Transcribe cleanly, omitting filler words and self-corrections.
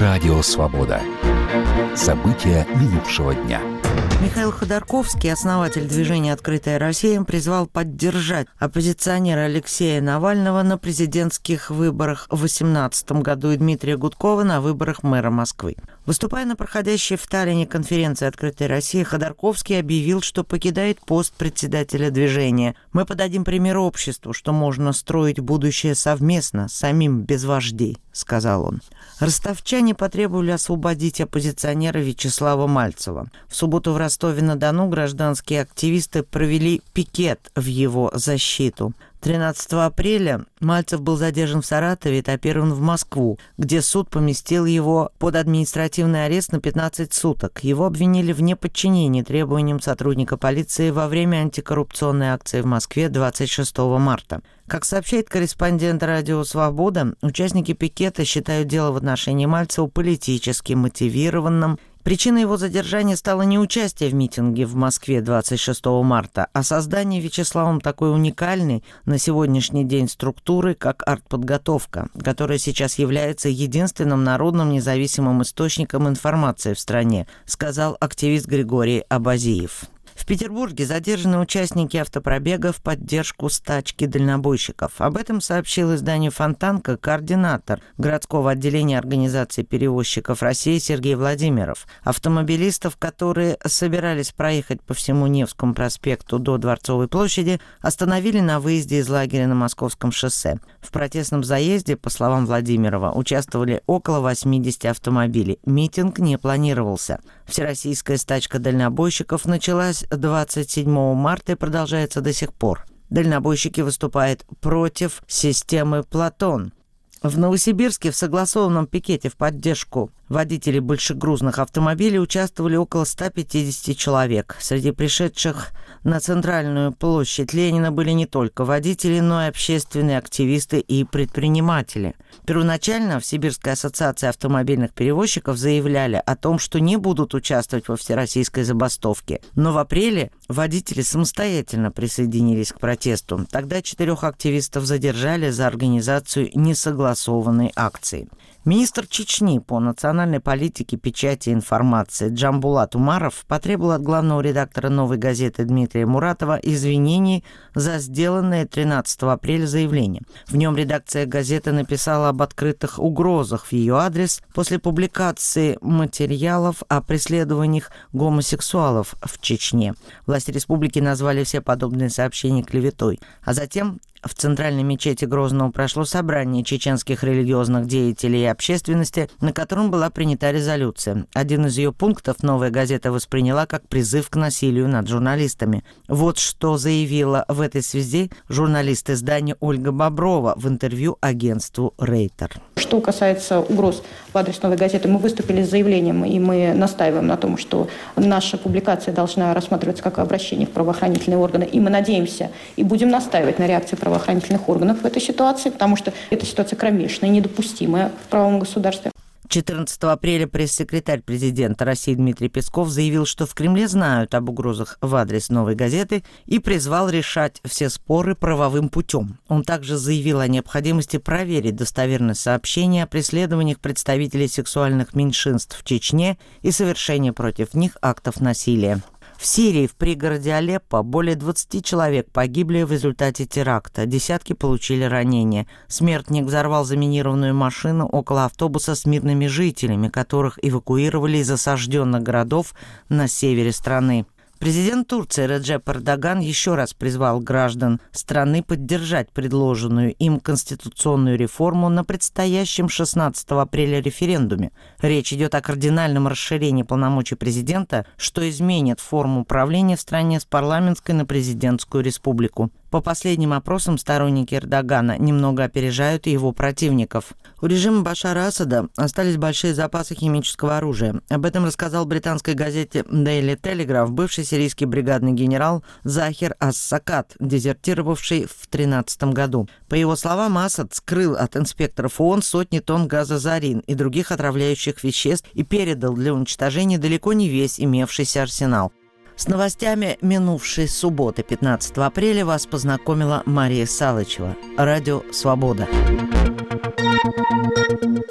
Радио «Свобода». События минувшего дня. Михаил Ходорковский, основатель движения «Открытая Россия», призвал поддержать оппозиционера Алексея Навального на президентских выборах в 2018 году и Дмитрия Гудкова на выборах мэра Москвы. Выступая на проходящей в Таллине конференции «Открытой России», Ходорковский объявил, что покидает пост председателя движения. «Мы подадим пример обществу, что можно строить будущее совместно, самим без вождей», — сказал он. Ростовчане потребовали освободить оппозиционера Вячеслава Мальцева. В субботу в Ростове-на-Дону гражданские активисты провели пикет в его защиту. 13 апреля Мальцев был задержан в Саратове и этапирован в Москву, где суд поместил его под административный арест на 15 суток. Его обвинили в неподчинении требованиям сотрудника полиции во время антикоррупционной акции в Москве 26 марта. Как сообщает корреспондент радио «Свобода», участники пикета считают дело в отношении Мальцева политически мотивированным. Причиной его задержания стало не участие в митинге в Москве 26 марта, а создание Вячеславом такой уникальной на сегодняшний день структуры, как артподготовка, которая сейчас является единственным народным независимым источником информации в стране, сказал активист Григорий Абазиев. В Петербурге задержаны участники автопробега в поддержку стачки дальнобойщиков. Об этом сообщил изданию «Фонтанка» координатор городского отделения Организации перевозчиков России Сергей Владимиров. Автомобилистов, которые собирались проехать по всему Невскому проспекту до Дворцовой площади, остановили на выезде из лагеря на Московском шоссе. В протестном заезде, по словам Владимирова, участвовали около 80 автомобилей. Митинг не планировался. Всероссийская стачка дальнобойщиков началась 27 марта и продолжается до сих пор. Дальнобойщики выступают против системы «Платон». В Новосибирске в согласованном пикете в поддержку водителей большегрузных автомобилей участвовали около 150 человек. Среди пришедших на центральную площадь Ленина были не только водители, но и общественные активисты и предприниматели. Первоначально в Сибирской ассоциации автомобильных перевозчиков заявляли о том, что не будут участвовать во всероссийской забастовке. Но в апреле водители самостоятельно присоединились к протесту. Тогда 4 активистов задержали за организацию несогласованной акции. Министр Чечни по национальной политике, печати и информации Джамбулат Умаров потребовал от главного редактора «Новой газеты» Дмитрия Муратова извинений за сделанное 13 апреля заявление. В нем редакция газеты написала об открытых угрозах в ее адрес после публикации материалов о преследованиях гомосексуалов в Чечне. Власти республики назвали все подобные сообщения клеветой. А затем в центральной мечети Грозного прошло собрание чеченских религиозных деятелей и общественности, на котором была принята резолюция. Один из ее пунктов «Новая газета» восприняла как призыв к насилию над журналистами. Вот что заявила в этой связи журналист издания Ольга Боброва в интервью агентству «Рейтер». Что касается угроз в адрес «Новой газеты», мы выступили с заявлением, и мы настаиваем на том, что наша публикация должна рассматриваться как обращение в правоохранительные органы. И мы надеемся и будем настаивать на реакции правоохранительных органов в этой ситуации, потому что эта ситуация кромешная и недопустимая в правовом государстве. 14 апреля пресс-секретарь президента России Дмитрий Песков заявил, что в Кремле знают об угрозах в адрес «Новой газеты» и призвал решать все споры правовым путем. Он также заявил о необходимости проверить достоверность сообщения о преследованиях представителей сексуальных меньшинств в Чечне и совершении против них актов насилия. В Сирии, в пригороде Алеппо, более 20 человек погибли в результате теракта, десятки получили ранения. Смертник взорвал заминированную машину около автобуса с мирными жителями, которых эвакуировали из осажденных городов на севере страны. Президент Турции Реджеп Эрдоган еще раз призвал граждан страны поддержать предложенную им конституционную реформу на предстоящем 16 апреля референдуме. Речь идет о кардинальном расширении полномочий президента, что изменит форму управления в стране с парламентской на президентскую республику. По последним опросам сторонники Эрдогана немного опережают его противников. У режима Башара Асада остались большие запасы химического оружия. Об этом рассказал британской газете Daily Telegraph бывший сирийский бригадный генерал Захир Ас-Сакат, дезертировавший в 2013 году. По его словам, Асад скрыл от инспекторов ООН сотни тонн газа зарин и других отравляющих веществ и передал для уничтожения далеко не весь имевшийся арсенал. С новостями минувшей субботы, 15 апреля, вас познакомила Мария Салычева. Радио «Свобода».